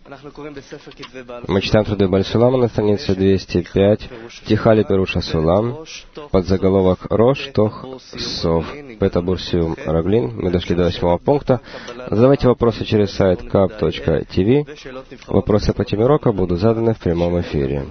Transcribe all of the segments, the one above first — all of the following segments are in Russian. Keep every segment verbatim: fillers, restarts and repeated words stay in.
Мы читаем труды Бааль Сулама на странице двести пять, Тихали Перуша Сулам, под заголовок Рош Тох Сов, Петабур Сиум Раглин. Мы дошли до восьмого пункта. Задавайте вопросы через сайт каб точка ти ви. Вопросы по теме урока будут заданы в прямом эфире.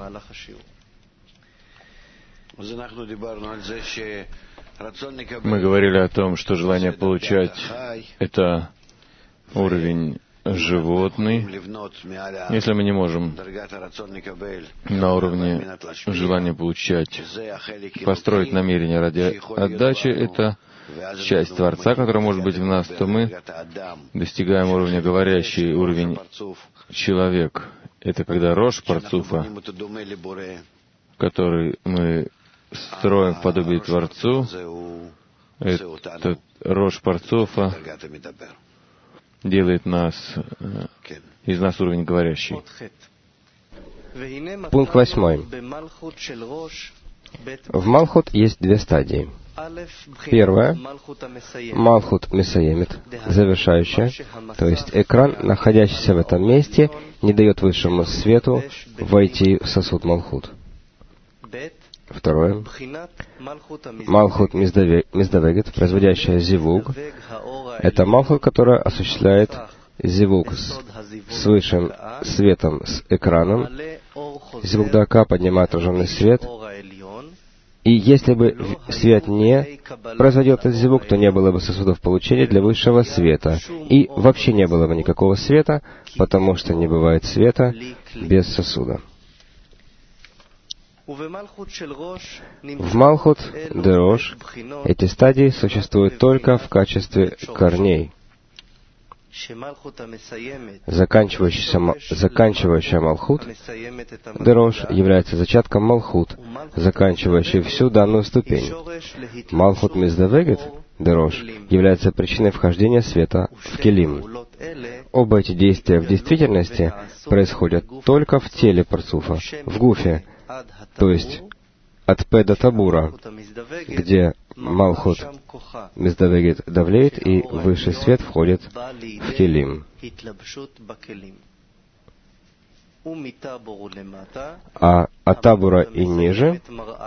Мы говорили о том, что желание получать — это уровень животный. Если мы не можем на уровне желания получать построить намерение ради отдачи, это часть Творца, которая может быть в нас, то мы достигаем уровня говорящий, уровень человек. Это когда Рош Парцуфа, который мы строим в подобии Творцу, этот Рош Парцуфа делает нас, из нас уровень говорящий. Пункт восьмой. В Малхут есть две стадии. Первая — Малхут Месаемет, завершающая, то есть экран, находящийся в этом месте, не дает высшему свету войти в сосуд Малхут. Второе — Малхут Миздавегет, производящая зивуг. Это Малхут, которая осуществляет зивуг с, с высшим светом, с экраном. Зивуг Дака поднимает отраженный свет. И если бы свет не производил этот зивуг, то не было бы сосудов получения для высшего света. И вообще не было бы никакого света, потому что не бывает света без сосуда. В Малхут де Рош эти стадии существуют только в качестве корней. Заканчивающаяся, заканчивающая Малхут де Рош является зачатком Малхут, заканчивающей всю данную ступень. Малхут Миздавегет де Рош является причиной вхождения света в Келим. Оба эти действия в действительности происходят только в теле Парцуфа, в Гуфе, то есть от П до Табура, где Малхут Миздавегет давлеет, и высший свет входит в Келим. А от Табура и ниже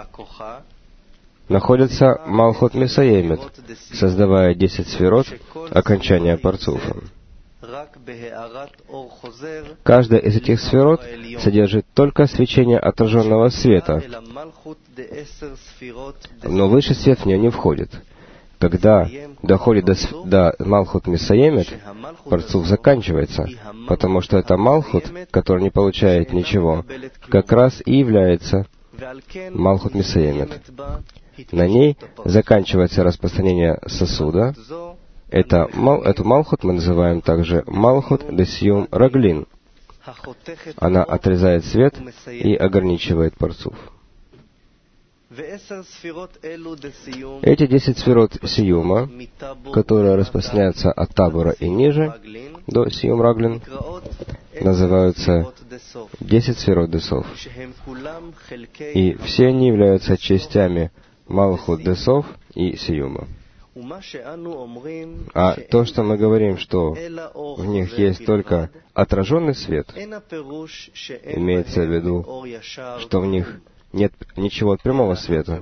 находится Малхут Месаемет, создавая десять сферот окончания Парцуфа. Каждая из этих сферот содержит только свечение отраженного света, но высший свет в нее не входит. Когда доходит до, до Малхут Месаемет, Парцуф заканчивается, потому что это Малхут, который не получает ничего, как раз и является Малхут Месаемет. На ней заканчивается распространение сосуда. Это, эту Малхут мы называем также Малхут де Сиум Раглин. Она отрезает свет и ограничивает Парцуф. Эти десять сферот Сиюма, которые распространяются от Табура и ниже до Сиум Раглин, называются десять сферот Десов. И все они являются частями Малхут Десов и Сиюма. А то, что мы говорим, что в них есть только отраженный свет, имеется в виду, что в них нет ничего от прямого света.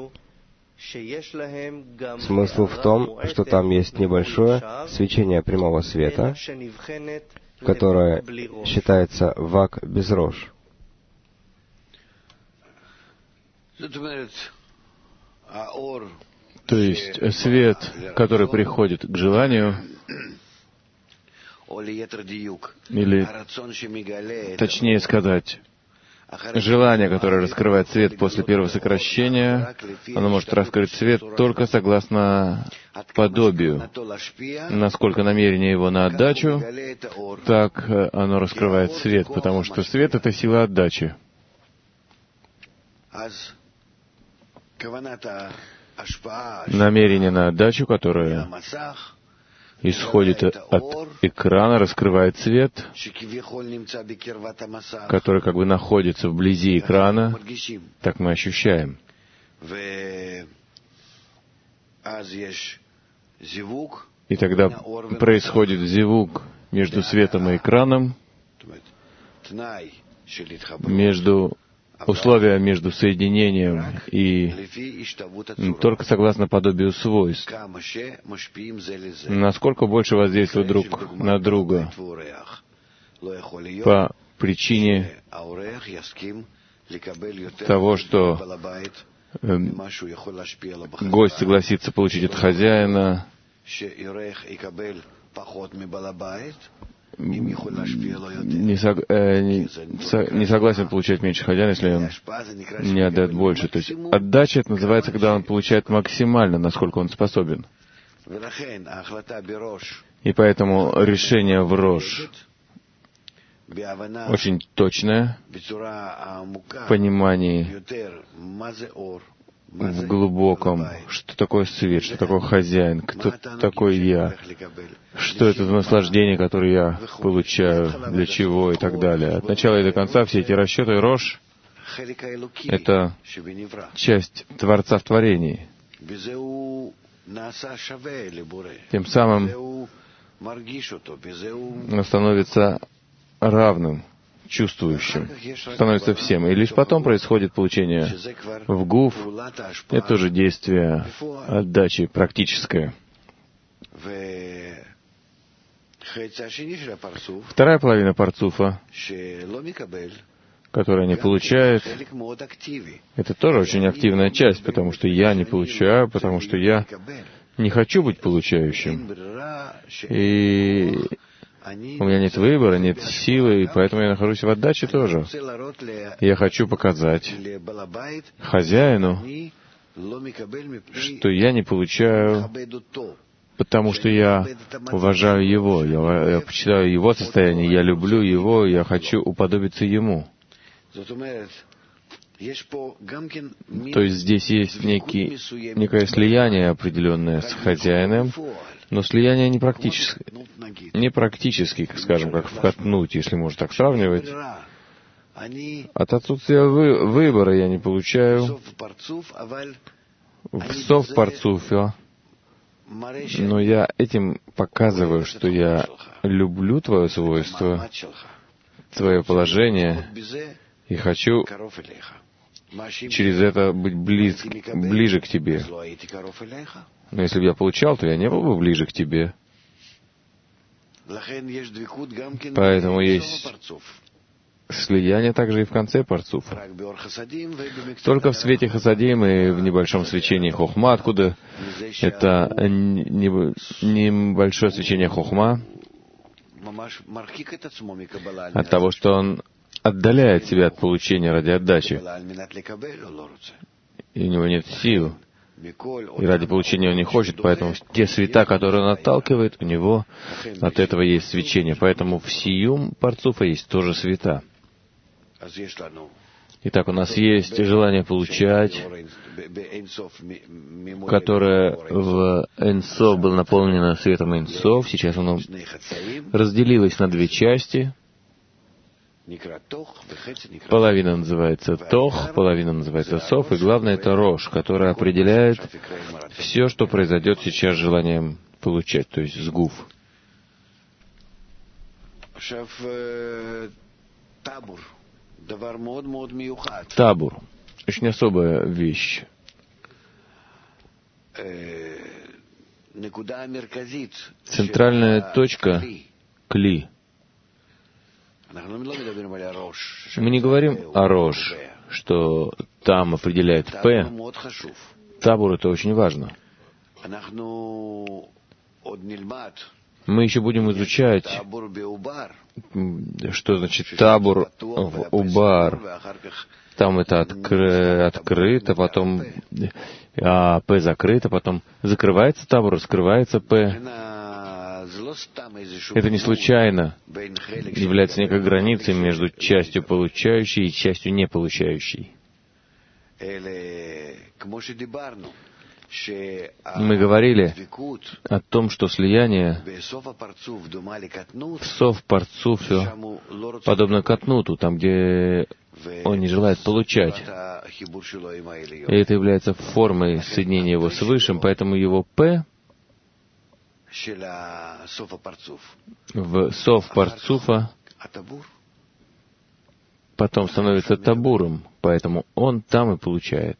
Смысл в том, что там есть небольшое свечение прямого света, которое считается вак без рож. То есть свет, который приходит к желанию, или, точнее сказать, желание, которое раскрывает свет после первого сокращения, оно может раскрыть свет только согласно подобию. Насколько намерение его на отдачу, так оно раскрывает свет, потому что свет — это сила отдачи. Намерение на отдачу, которое исходит от экрана, раскрывает свет, который как бы находится вблизи экрана, так мы ощущаем. И тогда происходит зивуг между светом и экраном, между условия между соединением и только согласно подобию свойств. Насколько больше воздействуют друг на друга по причине того, что э, гость согласится получить от хозяина, не, сог, э, не, со, не согласен получать меньше хозяина, если он не отдает больше. То есть отдача — это называется, когда он получает максимально, насколько он способен. И поэтому решение в Рош очень точное в понимании, в глубоком, что такое свет, что такое хозяин, кто такой я, что это за наслаждение, которое я получаю, для чего и так далее. От начала и до конца все эти расчеты Рош — это часть Творца в творении. Тем самым он становится равным, чувствующим, становится всем. И лишь потом происходит получение в гуф. Это тоже действие отдачи практическое. Вторая половина парцуфа, которая не получает, это тоже очень активная часть, потому что я не получаю, потому что я не хочу быть получающим. И у меня нет выбора, нет силы, и поэтому я нахожусь в отдаче тоже. Я хочу показать хозяину, что я не получаю, потому что я уважаю его, я, я почитаю его состояние, я люблю его, я хочу уподобиться ему. То есть здесь есть некий, некое слияние определенное с хозяином, но слияние не практическое, не практически, скажем, как вкатнуть, если можно так сравнивать. От отсутствия вы, выбора я не получаю в сов парцуфе, но я этим показываю, что я люблю твое свойство, твое положение, и хочу через это быть близ, ближе к тебе. Но если бы я получал, то я не был бы ближе к тебе. Поэтому есть слияние также и в конце парцуфа. Только в свете хасадим и в небольшом свечении хохма, откуда это небольшое свечение хохма, от того, что он отдаляет себя от получения ради отдачи, и у него нет сил, и ради получения он не хочет, поэтому те света, которые он отталкивает, у него от этого есть свечение. Поэтому в сиюм парцуфа есть тоже света. Итак, у нас есть желание получать, которое в Эйн-Соф было наполнено светом Эйн-Соф. Сейчас оно разделилось на две части. Половина называется Тох, половина называется Соф, и главное это Рош, которая определяет все, что произойдет сейчас с желанием получать, то есть с гуф. Табур. Очень особая вещь. Центральная точка — кли. Мы не говорим о Рош, что там определяет П. Табур — это очень важно. Мы еще будем изучать, что значит табур в убар. Там это откры, открыто, потом а, П закрыто, потом закрывается табур, раскрывается П. Это не случайно является некой границей между частью получающей и частью не получающей. Мы говорили о том, что слияние в сов парцуфе подобно катнуту, там, где он не желает получать. И это является формой соединения его с Высшим, поэтому его П в сов парцуфа потом становится табуром, поэтому он там и получает.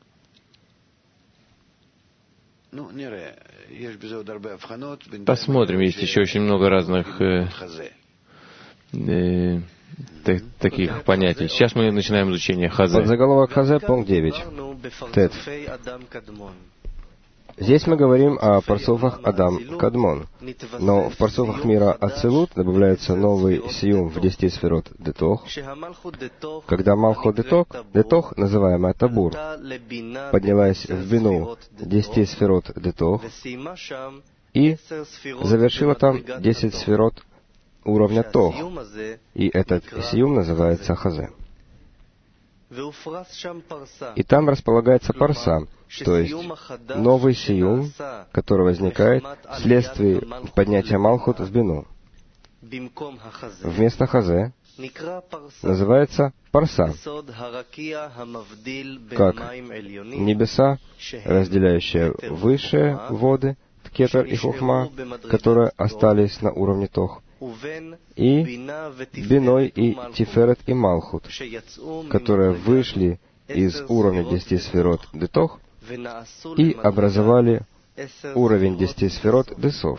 Посмотрим, есть еще очень много разных э, э, т- таких понятий. Сейчас мы начинаем изучение хазе. Подзаголовок хазе, пункт девять. Тет. Здесь мы говорим о парцуфах Адам Кадмон, но в парцуфах мира Ацилут добавляется новый сиюм в десяти сферот Детох, когда Малхут Детох, Детох, называемая Табур, поднялась в бину десяти сферот Детох и завершила там десять сферот уровня Тох, и этот сиюм называется Хазе. И там располагается парса, то есть новый сиюм, который возникает вследствие поднятия Малхут в бину. Вместо хазе называется парса, как небеса, разделяющие высшие воды, кетер и хухма, которые остались на уровне тох, и биной и тиферет и малхут, которые вышли из уровня десяти сферот детох и образовали уровень десяти сферот десов.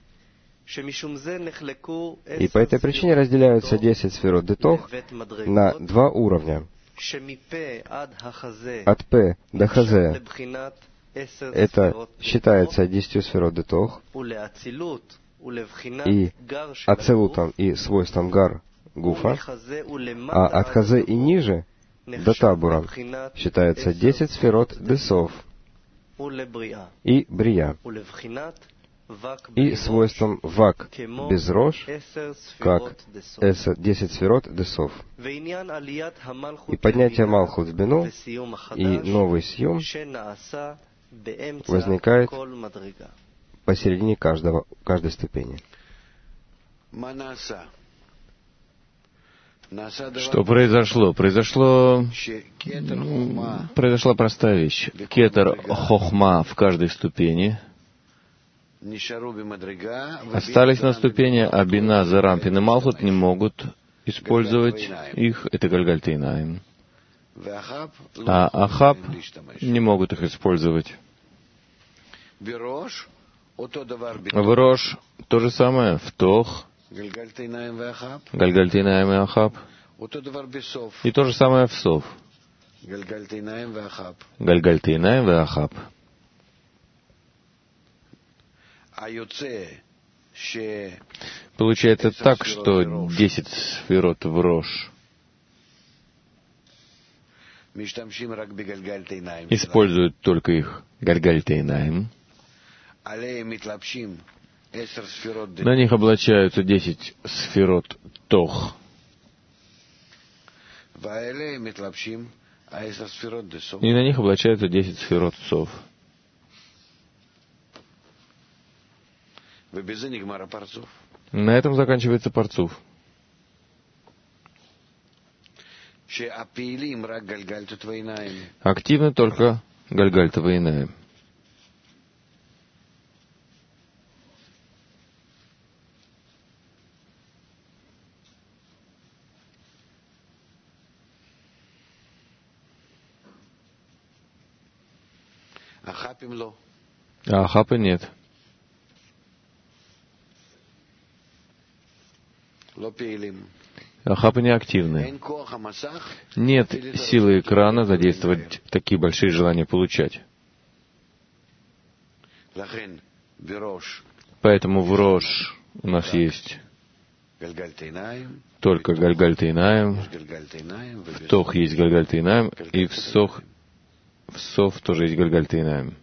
И по этой причине разделяются десять сферот детох на два уровня. От П до Хазе это считается десятью сферот детох, и ацелутом и свойством гар гуфа, а от хазе и ниже до табура считается десять сферот десов и брия, и свойством вак без рож, как десять сферот десов. И поднятие Малхут в бину и новый сиюм возникает посередине каждого, каждой ступени. Что произошло? Произошло... Произошла простая вещь. Кетер хохма в каждой ступени остались на ступени, а бина, зарампин и малхут не могут использовать их. Это гальгальтейнаим. А ахаб не могут их использовать. В Рош то же самое, в Тох, Гальгальтейнаим и Ахаб. И то же самое в Сов, Гальгальтейнаим и Ахаб. Получается так, что десять сферот в Рош используют только их Гальгальтейнаим. На них облачаются десять сферот Тох. И на них облачаются десять сферот Сов. На этом заканчивается парцуф. Активны только Гальгальта Вейнаим. А ахапы нет. Ахапы не активны. Нет силы экрана задействовать такие большие желания получать. Поэтому в Рош у нас есть только Гальгальтейнаим, в Тох есть Гальгальтейнаим, и в Сох, в Сов тоже есть Гальгальтейнаим.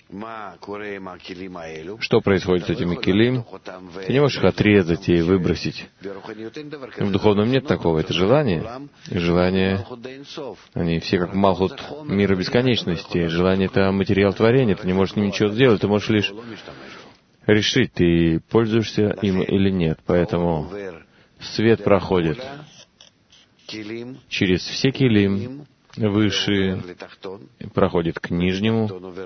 Что происходит с этими килим? Ты не можешь их отрезать и выбросить. В духовном нет такого. Это желание. И желание, они все как Малхут мира бесконечности. Желание — это материал творения. Ты не можешь с ним ничего сделать. Ты можешь лишь решить, ты пользуешься им или нет. Поэтому свет проходит через все килим, выше проходит к нижнему,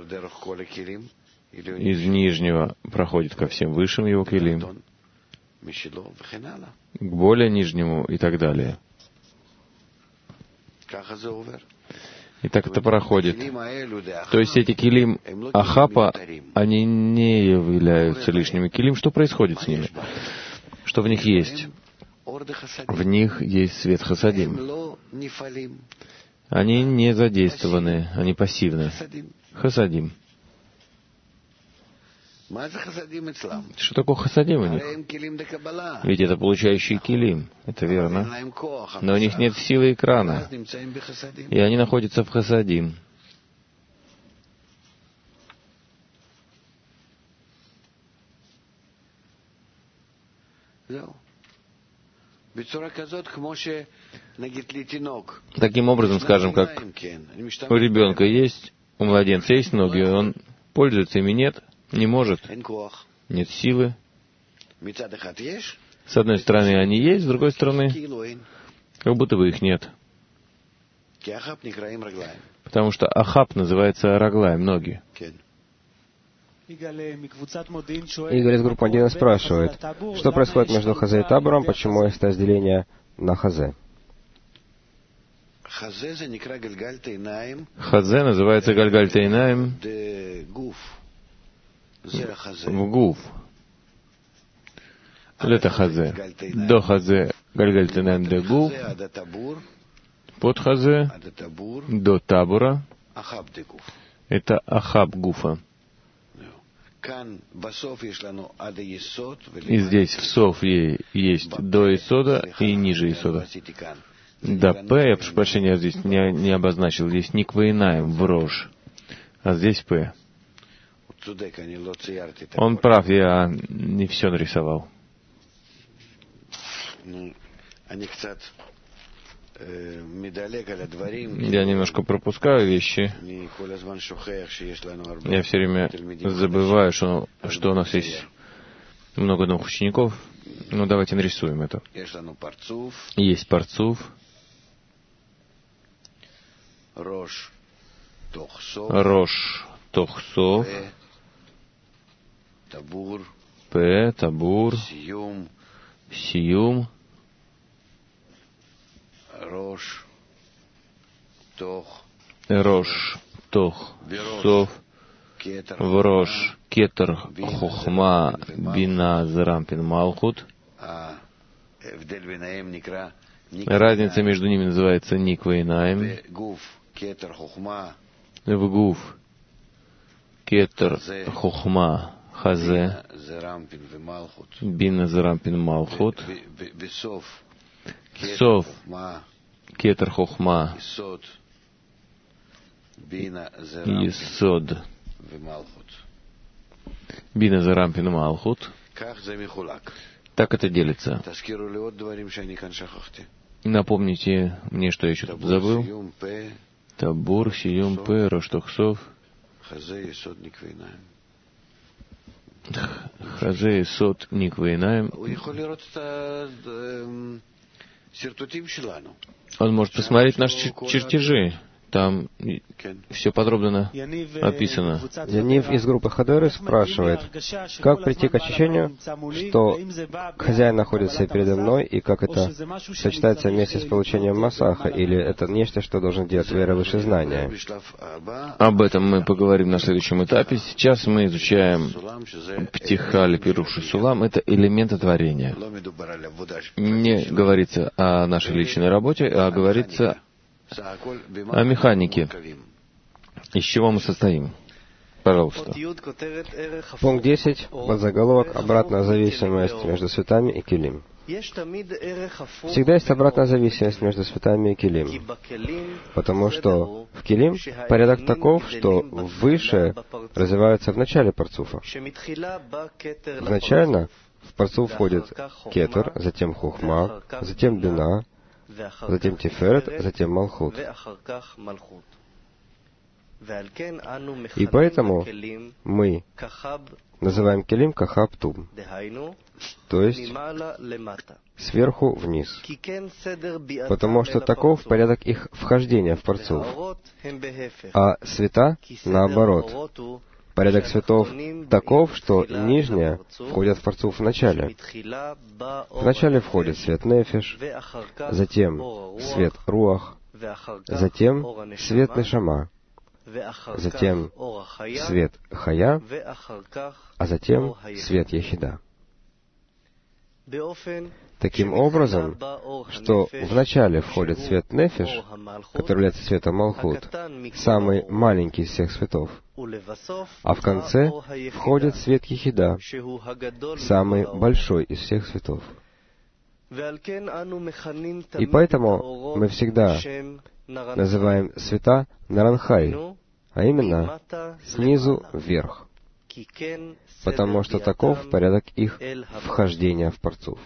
из нижнего проходит ко всем высшим его килим, к более нижнему и так далее. И так это проходит. То есть эти килим Ахапа, они не являются лишними килим. Что происходит с ними? Что в них есть? В них есть свет хасадим. Они не задействованы, они пассивны. Хасадим. Что такое хасадим у них? Ведь это получающие килим, это верно. Но у них нет силы экрана, и они находятся в хасадим. Таким образом, скажем, как у ребенка есть, у младенца есть ноги, он пользуется ими, нет, не может, нет силы. С одной стороны они есть, с другой стороны, как будто бы их нет. Потому что Ахаб называется Раглаем, ноги. Игорь из группы один спрашивает, что происходит между Хазе и Табором, почему есть разделение на Хазе? Хазе называется Гальгальтейнаем в Гуф. Это Хазе. До Хазе Гальгальтейнаем де Гуф. Под Хазе до Табора. Это Ахаб Гуфа. И здесь в Сов есть до Исода и ниже Исода. Да, П, я прошу прощения, я здесь не, не обозначил. Здесь Никвейнаем в Рож, а здесь П. Он прав, я не все нарисовал. Я немножко пропускаю вещи. Я все время забываю, что, что у нас есть много новых учеников. Ну, давайте нарисуем это. Есть Парцуф. Рош Тохсов. П. Табур. Сиюм. Рош, Тох, Сов, Врош, Кетер, Хохма, Бина, Зарампин, Малхут. Разница между ними называется Никвейнаем. В Гуф, Кетер, Хохма, Хазе, Бина, Зарампин, Малхут. Сов, Кетер Хохма, Есод, Бина Зарампин Малхут. Так это делится. Напомните мне, что я еще тут забыл. Табур, Сиюм, П, Рош Тохсов. Хазе, Есод, Никвейнаем. Он может посмотреть наши чертежи. Там все подробно описано. Янив из группы Хадеры спрашивает, как прийти к ощущению, что хозяин находится передо мной, и как это сочетается вместе с получением Масаха, или это нечто, что должен делать вера выше знания? Об этом мы поговорим на следующем этапе. Сейчас мы изучаем Птихали Пируши Сулам. Это элементы творения. Не говорится о нашей личной работе, а говорится о механике. Из чего мы состоим? Пожалуйста. Пункт десять. Подзаголовок «Обратная зависимость между светами и килим». Всегда есть обратная зависимость между светами и килим, потому что в килим порядок таков, что выше развиваются в начале парцуфа. Изначально в парцуф входит кетер, затем хухма, затем бина, затем тиферет, затем малхут. И поэтому мы называем килим кахаб тум, то есть сверху вниз, потому что таков порядок их вхождения в парцуф, а света наоборот. Порядок светов таков, что нижние входят в парцуф в начале. В начале входит свет нефеш, затем свет руах, затем свет нешама, затем свет хая, а затем свет ехида. Таким образом, что вначале входит свет нефиш, который является светом Малхут, самый маленький из всех светов, а в конце входит свет Ехида, самый большой из всех светов. И поэтому мы всегда называем света Наранхай, а именно снизу вверх, потому что таков порядок их вхождения в Парцуф.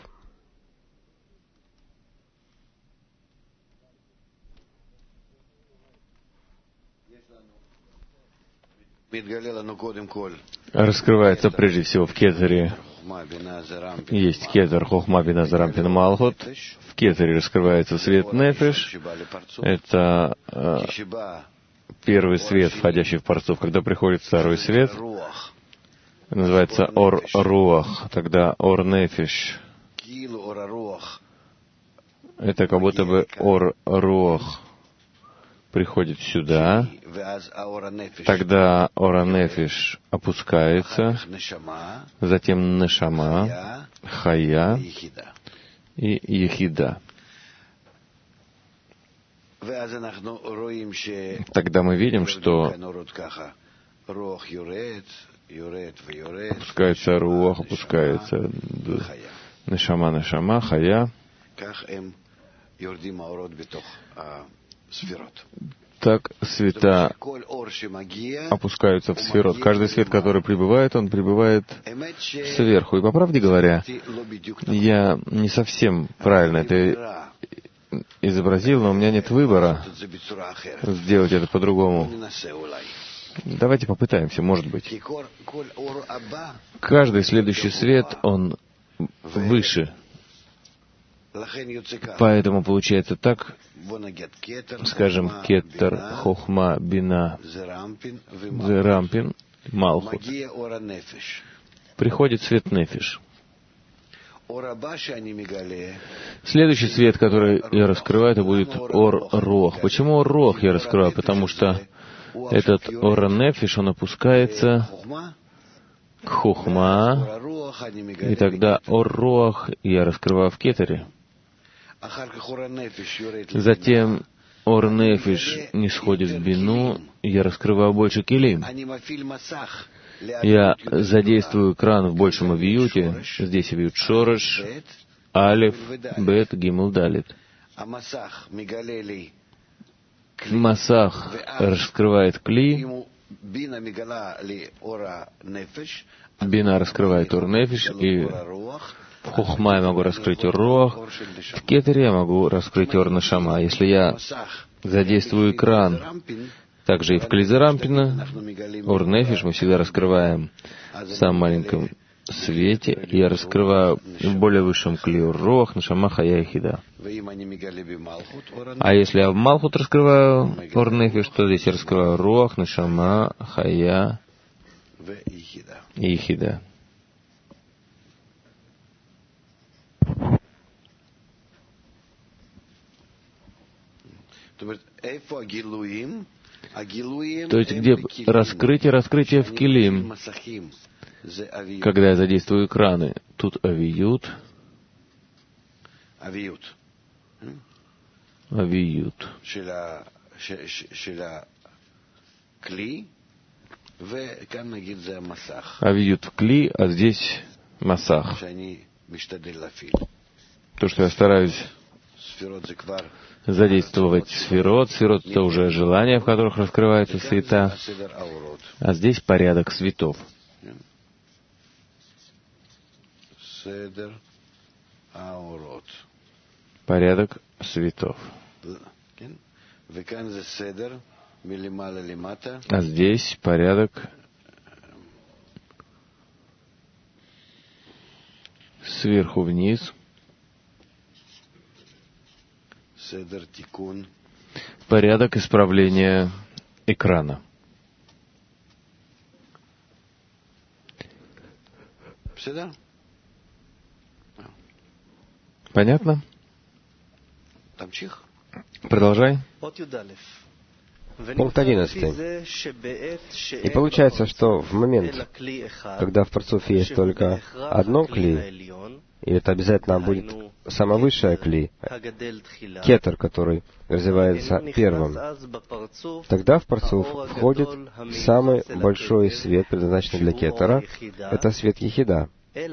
Раскрывается прежде всего в Кетере. Есть Кетер, Хохма, Бина, Зарампин, Малхут. В Кетере раскрывается свет Нефеш. Это э, первый свет, входящий в Парцуф. Когда приходит второй свет, называется Ор Руах, тогда Ор Нефеш. Это как будто бы Ор Руах приходит сюда, тогда Ора Нефиш опускается, затем Нешама, Хая и Ехида. Тогда мы видим, что опускается Руах, опускается Нешама, Нешама, Хая. Так света опускаются в сферот. Каждый свет, который прибывает, он прибывает сверху. И по правде говоря, я не совсем правильно это изобразил, но у меня нет выбора сделать это по-другому. Давайте попытаемся, может быть. Каждый следующий свет, он выше. Поэтому получается так, скажем, Кетер, Хохма, Бина, Зерампин, Малхут. Приходит свет Нефиш. Следующий свет, который я раскрываю, это будет Ор Рох. Почему Ор Рох я раскрываю? Потому что этот Ор Нефиш, он опускается к Хохма, и тогда Ор Рох я раскрываю в Кетере. Затем Ор Нефиш не сходит в Бину, я раскрываю больше Келим. Я задействую экран в большем авиюте. Здесь авиют Шорош, Алеф, Бет, Гимл, Далит. Масах раскрывает Кли, Бина раскрывает Ор Нефиш, и в Хохма я могу раскрыть Ор Руах, в Кетере я могу раскрыть Ор Нешама. Если я задействую экран, также и в Кли Зарампина, Ор Нефиш мы всегда раскрываем в самом маленьком свете. Я раскрываю в более высшем Кли Ор Руах, Нешама, Хая и Ехида. А если я в Малхут раскрываю Ор Нефиш, то здесь я раскрываю Руах, Нешама, Хая и Ехида. То есть, где раскрытие, раскрытие в Келим, когда я задействую экраны, тут авиют, авиют, авиют в Кли, а здесь масах. То, что я стараюсь задействовать сферот. Сферот — это уже желания, в которых раскрываются света. А здесь порядок светов. Порядок светов. А здесь порядок сверху вниз. Порядок исправления экрана. Понятно? Продолжай. Пункт одиннадцатый. И получается, что в момент, когда в парцуфе есть только одно кли, и это обязательно будет самое высшее кли, кетер, который развивается первым, тогда в парцуф входит самый большой свет, предназначенный для кетера, это свет ехида.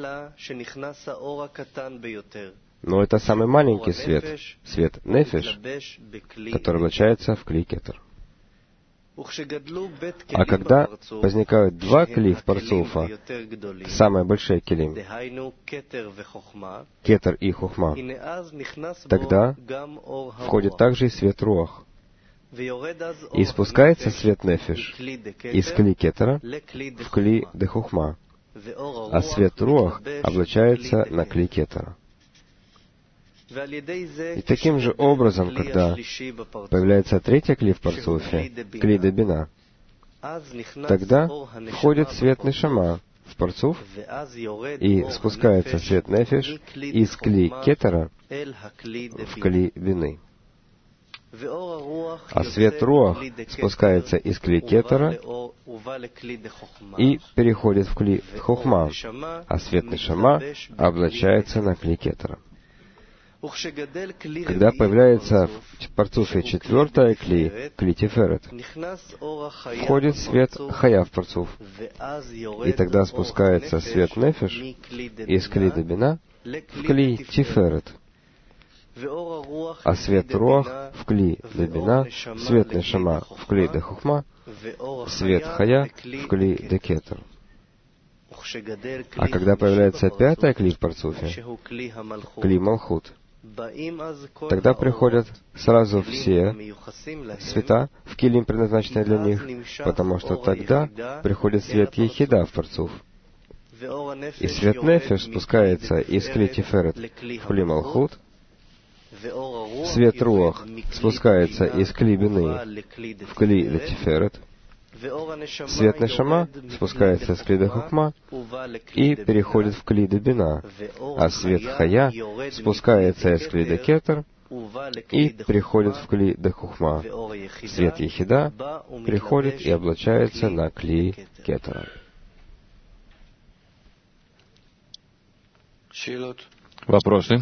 Но это самый маленький свет, свет нефеш, который облачается в кли кетер. А когда возникают два кли в парцуфа, самые большие килим, кетер и хохма, тогда входит также и свет руах. И спускается свет нефеш из кли кетера в кли де хохма, а свет руах облачается на кли кетера. И таким же образом, когда появляется третья кли в парцуфе, кли де бина, тогда входит свет нешама в парцуф, и спускается свет нефеш из кли кетера в кли бины. А свет руах спускается из кли кетера и переходит в кли хохма, а свет нешама облачается на кли кетера. Когда появляется в парцуфе четвертая кли, кли тиферет, входит свет хая в парцуф, и тогда спускается свет нефеш из кли де бина в кли тиферет, а свет руах в кли де бина, свет нешама в кли де хохма, свет хая в кли де кетер. А когда появляется пятая кли в парцуфе, кли малхут, тогда приходят сразу все света в килим, предназначенные для них, потому что тогда приходит свет ехида в парцуф. И свет нефеш спускается из кли тиферет в кли малхут, свет руах спускается из кли бины в кли де тиферет, свет нешама спускается из кли де хохма и переходит в кли де бина, а свет хая спускается из кли де кетер и переходит в кли де хохма. Свет ехида приходит и облачается на кли кетера. Вопросы?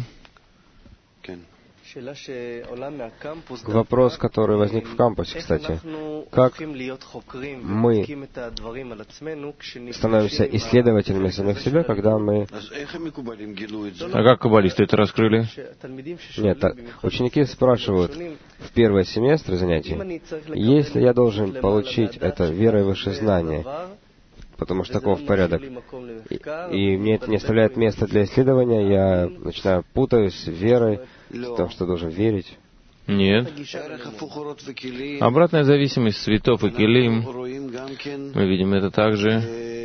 Вопрос, который возник в кампусе, кстати. Как мы становимся исследователями самих себя, когда мы... А как каббалисты это раскрыли? Нет, так, ученики спрашивают в первый семестр занятий, если я должен получить это верой выше знания, потому что таков порядок. И, и мне это не оставляет места для исследования, я начинаю путаюсь с верой, в том, что должен верить. Нет. Обратная зависимость светов и килим, мы видим это также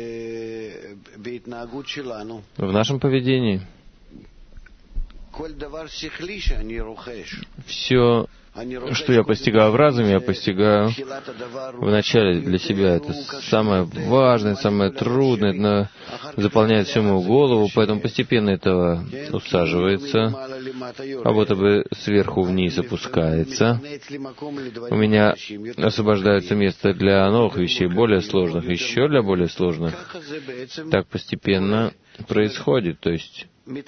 в нашем поведении. Все, что я постигаю в разуме, я постигаю вначале для себя. Это самое важное, самое трудное, это заполняет всю мою голову, поэтому постепенно это усаживается, а будто бы сверху вниз опускается. У меня освобождается место для новых вещей, более сложных, еще для более сложных. Так постепенно происходит, то есть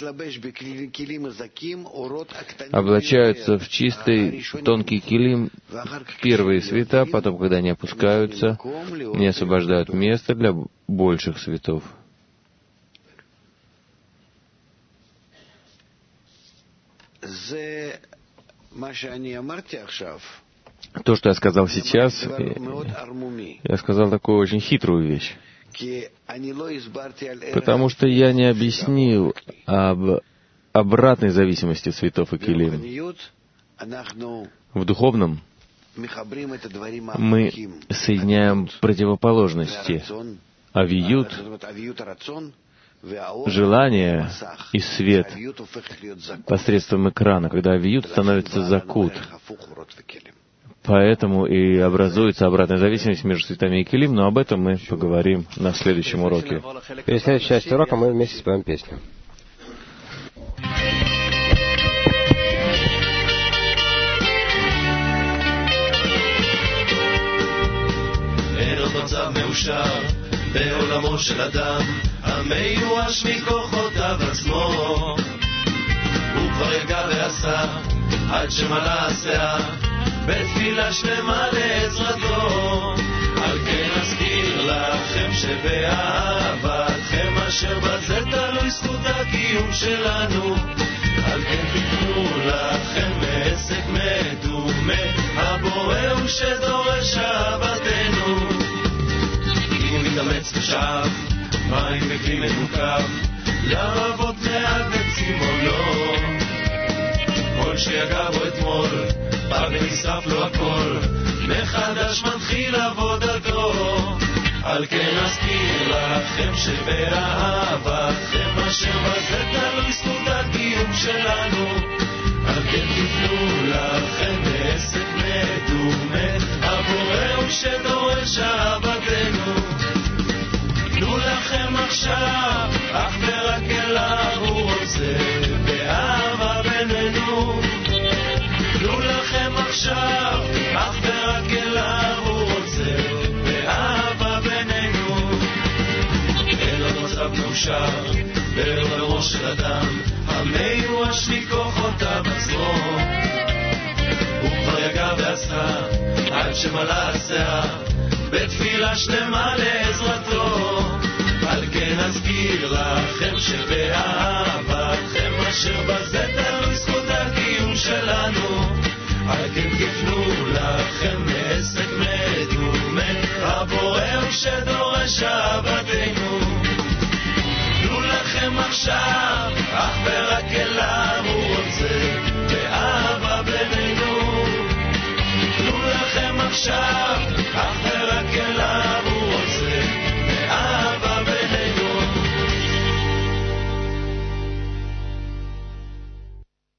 облачаются в чистый тонкий килим первые света, потом, когда они опускаются, не освобождают место для больших светов. То, что я сказал сейчас, я сказал такую очень хитрую вещь. Потому что я не объяснил об обратной зависимости светов и килим. В духовном мы соединяем противоположности. Авиют, желание и свет посредством экрана, когда авиют становится закут. Поэтому и образуется обратная зависимость между светами и килим, но об этом мы поговорим на следующем уроке. Перед следующей частью урока мы вместе споем песню. מאושר בעולמו של אדם המיואש מכוחותיו עצמו. הוא כבר יגע ועשה עד שמלא הסאה בתפילה שלמה לעזרתו. על כן אזכיר לכם שבאהבתכם אשר בזה תלוי זכות הקיום שלנו. על כן תיתנו לכם מעסק מדומה הבורא הוא שדורש אהבתנו. כי הוא מתאמץ ושאב מים בכלי מנוקב לרבות מעט בצימונו. כל שיגע בו אתמול פג ונשרף לו הכל מחדש מתחיל עבודתו. על כן אזכיר לכם שבאהבתכם אשר בזה תלוי זכות הקיום שלנו. על כן תפנו לכם בעסק מדומה הבורא הוא שדורש אהבתנו. תנו לכם עכשיו אך ורק אליו הוא רוצה באהבה בינינו. תנו לכם עכשיו אך ורק אליו הוא רוצה באהבה בינינו. אין עוד מצב מאושר בעולמו של אדם המיואש מכוחותיו עצמו. הוא כבר יגע ועשה עד שמלא הסאה בתפילה שלמה לעזרתו. על כן אזכיר לכם שבאהבתכם אשר בזה תלוי זכות הקיום שלנו. על כן תפנו לכם מעסק מדומה הבורא הוא שדורש אהבתנו. תנו לכם עכשיו אך ורק אליו הוא רוצה באהבה בינינו. תנו לכם עכשיו